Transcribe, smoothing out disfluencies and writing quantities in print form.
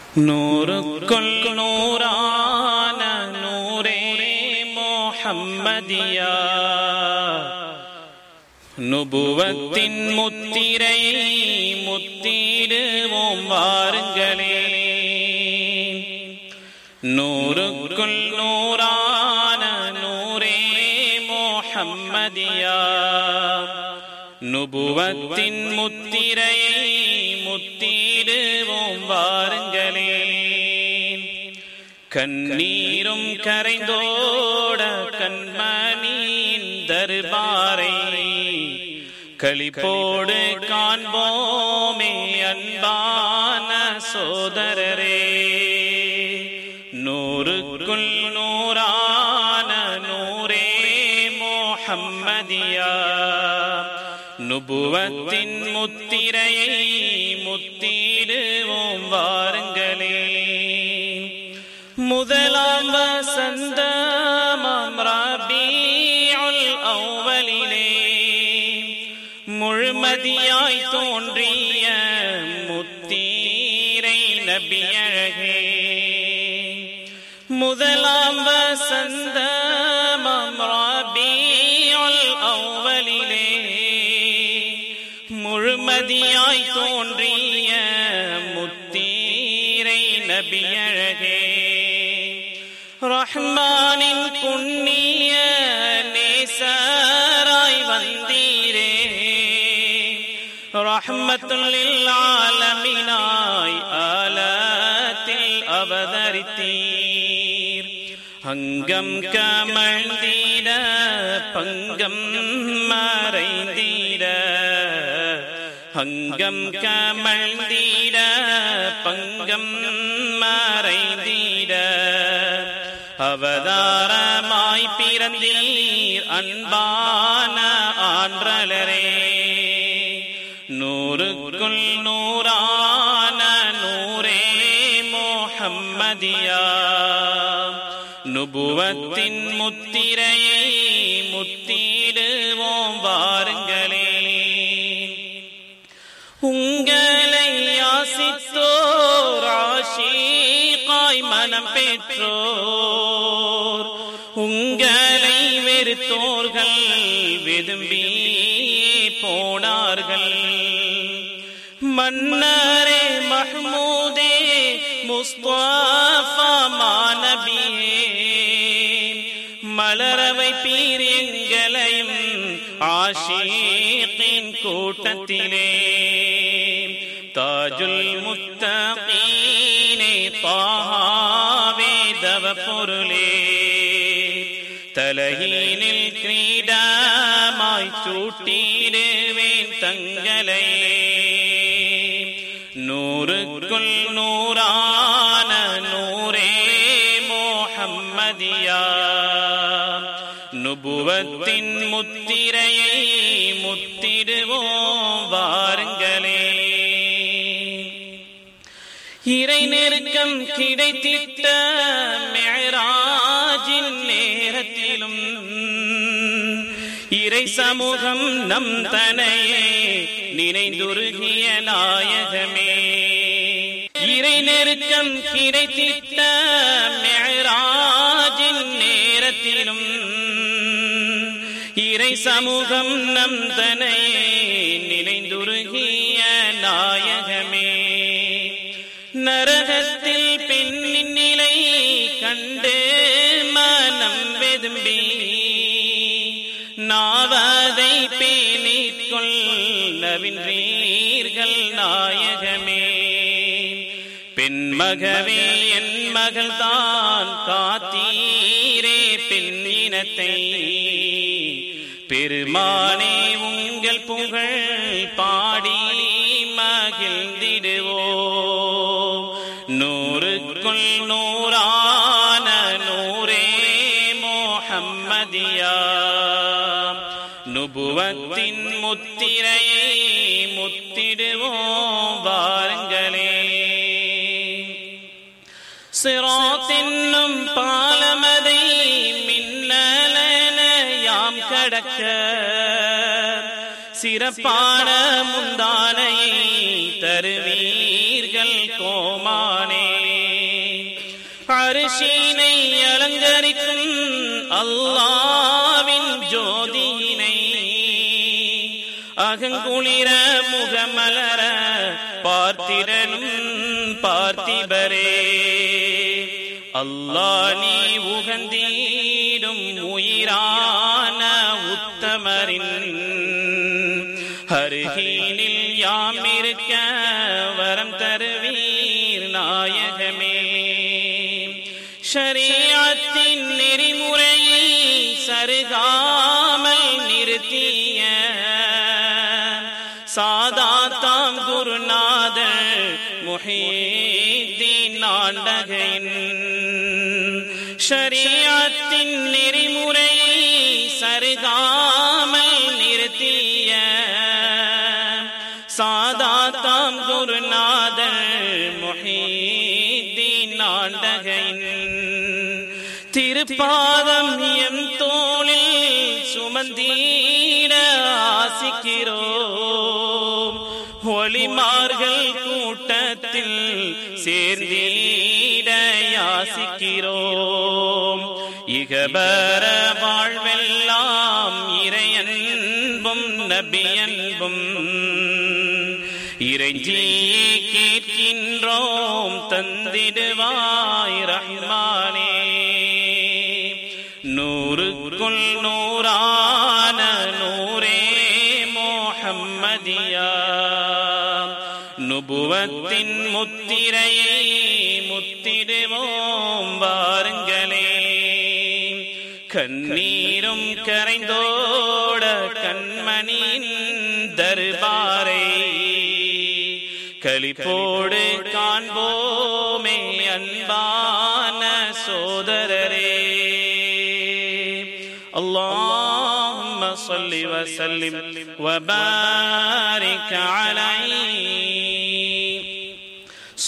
நூறுக்குள் நூறான நூரே முஹம்மதியா, நுபுவத்தின் முத்திரை முத்திடுவோம் வாருங்களே. நூறுக்குள் நூறான நூரே முஹம்மதியா, நுபுவத்தின் முத்திரை முத்திடுவோம் வாருங்களே. கண்ணீரும் கரைந்தோட கண்மணியின் தர்பாரை களிப்போடு காண்போமே அன்பான சோதரரே. நூறுக்குள் நூறான நூரே முஹம்மதியா, நுபுவத்தின் முத்திரையை முத்திடுவோம் வாருங்களே. முதலாம் வசந்தமாம் ரபீஉல் அவ்வலிலே முழுமதியாய் தோன்றிய முத்தீரை நபியழகே. முதலாம் வசந்தமாம் ரபீஉல் அவ்வலிலே முழுமதியாய் தோன்றிய முத்தீரை நபியழகே. ரஹ்மானின் புண்ணிய நேசராய் வந்தீரே, ரஹ்மத்துல் லில் ஆலமீனாய் ஆலத்தில் அவதரித்தீர். அங்கம் கமழ்ந்திட பங்கம் மறைந்திட, அங்கம் கமழ்ந்திட பங்கம் மறைந்திட, அவதாரமாய் பிறந்தீர் அன்பான ஆன்றலரே. நூறுக்குள் நூறான நூரே முஹம்மதியா, நுபுவத்தின் முத்திரையை முத்திடுவோம் வாருங்களே. உங்களை யாசித்தோர் ஆஷீகாய் மனம் பெற்றோர், உங்களை வெறுத்தோர்கள் விரும்பி போனார்கள். மன்னரே மஹ்மூதே முஸ்தஃபா மாநபியே, மலரவை பீர் எங்களையும் ஆஷீகின் கூட்டத்திலே. தாஜுல் முத்தகீனே தாஹாவே தவ பொருளே, தலையினில் கிரீடமாய் சூட்டிடுவேன் தங்களை. நூறுக்குள் நூறான நூரே முஹம்மதியா, நுபுவத்தின் முத்திரையை முத்திடுவோம் வாருங்களே. இறை நெருக்கம் கிடைத்திட்ட மிஅராஜின் நேரத்திலும் இறை சமூகம் நம் தனையே நினைந்துருகிய நாயகமே. இறை நெருக்கம் கிடைத்திட்ட மிஅராஜின் நேரத்திலும் இறை சமூகம் நம் தனையே நினைந்துருகிய நாயகமே. நரகத்தில் பெண்ணின் நிலை கண்டு மனம் வெதும்பி நாவதை பேணிக்கொள் நவின்றீர்கள் நாயகமே. பெண்மகவே என் மகள் தான் காத்தீரே பெண் இனத்தை, பெருமானே உங்கள் புகழ் பாடி மகிழ்ந்திடுவோம். நூறுக்குள் நூறான நூரே முஹம்மதியா, நுபுவத்தின் முத்திரையை முத்திடுவோம் வாருங்களே. சிராத் என்னும் பாலமதை மின்னலையாம் கடக்க, சிறப்பான முந்தானையை தருவீர்கள் கோமானே. அரிசினை அலங்கரிக்கும் அல்லாவின் ஜோதியினை அகங்குளிர முகமலர பார்த்திரனும் பார்த்திபரே அல்லாஹ் நீ உகந்தீடும் உயிரான உத்தமரின் அருகினில் யாம் இருக்க வரம் தருவீர் நாயகமே. ஷரீஅத்தின் நெறிமுறையை சருகாமல் நிறுத்திய சாதாத்தாம் குருநாதர் முஹீத்தீன் நாண்டகையின் ஷரீஅத்தின் நெறிமுறையை சருகாமல் நிறுத்திய சாதாத்தாம் குருநாதர் முஹீத்தீன் நாண்டகையின் திருப்பாதம் எம் தோளில் சுமந்தீட ஆசிக்கிறோம். ஒலிமார்கள் கூட்டத்தில் சேர்ந்தீட யாசிக்கிறோம். இகபர வாழ்வெல்லாம் இறையன்பும் நபியன்பும் இறைஞ்சியே கேட்கின்றோம் தந்திடுவாய் ரஹ்மானே. நூறுக்குள் நூறான நூரே முஹம்மதியா நுபுவத்தின் முத்திரையை முத்திடுவோம் வாருங்களே. கண்ணீரும் கரைந்தோட கண்மணியின் தர்பாரை களிப்போடு காண்போமே அன்பான சோதரரே. اللهم صل وسلم وبارك على